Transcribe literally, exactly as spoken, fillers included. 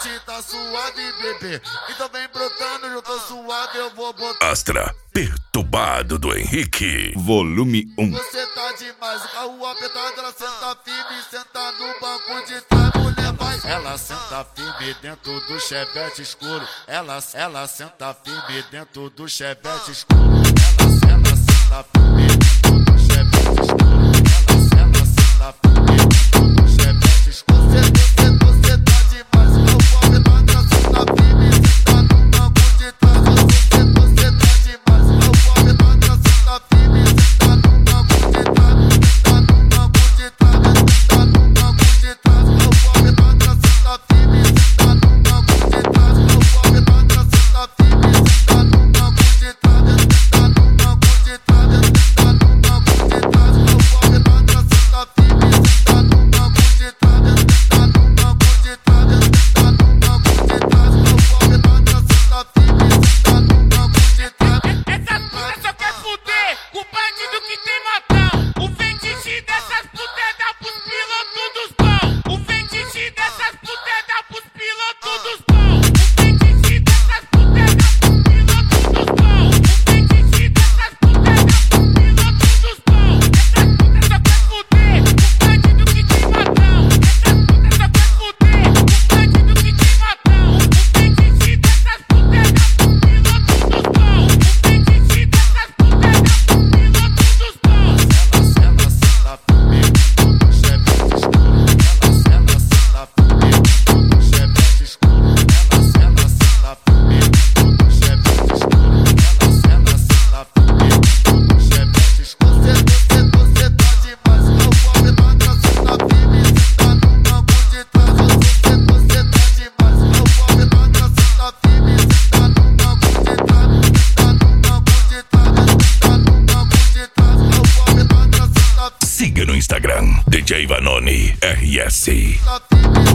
noite tá suave, bebê. Então vem brotando, eu tô suave, eu vou botar. Astra perturbado do Henrique, volume um. Você tá demais, o carro apertado, ela senta firme, senta no banco de trás, mulher vai. Ela senta firme dentro do chevette escuro. Ela, ela senta firme dentro do chevette escuro. Ela, ela senta firme dentro do chevette escuro. Ela, ela senta firme dentro do chevette escuro. Você, você, você tá demais, o carro apertado, ela senta firme, senta no banco de trás. Você, você tá demais, o carro apertado, ela senta firme, senta no banco de trás. Senta no banco de trás, senta no banco de trás. O carro apertado, ela senta firme, senta no banco de trás. O carro apertado, ela senta firme, senta no banco de trás. Senta no banco de trás, senta no banco de trás. O carro apertado, ela senta firme, senta no banco de trás. Senta no banco de trás, senta no banco de trás. O carro apertado, ela senta firme, senta no banco de trás. Essa puta só quer fuder com o bandido que tem matão. O fetiche dessas putas é dar pros pilotos dos bons. O fetiche dessas putas é dar pros pilotos dos bons. O fetiche dessas putas é dar pros pilotos dos bons. O fetiche dessas putas é dar pros pilotos dos bons. Essas putas só quer fuder com o bandido que tem matão. Essas putas só quer fuder com o bandido que tem matão. O fetiche dessas putas é dar pros pilotos dos bons. O fetiche dessas putas é dar pros pilotos dos bons. Ela, ela senta firme dentro do chevette escuro. Ela, ela senta firme dentro do chevette escuro. Ela, ela senta firme dentro do chevette escuro. Ela, ela senta firme dentro do chevette escuro. Você, você, você tá demais, o carro apertado, ela senta firme, senta no banco de trás. Você, você tá demais, o carro apertado, ela senta firme, senta no banco de trás. Senta no banco de trás, senta no banco de trás. O carro apertado, ela senta Siga no Instagram, D J Vanoni R S. firme.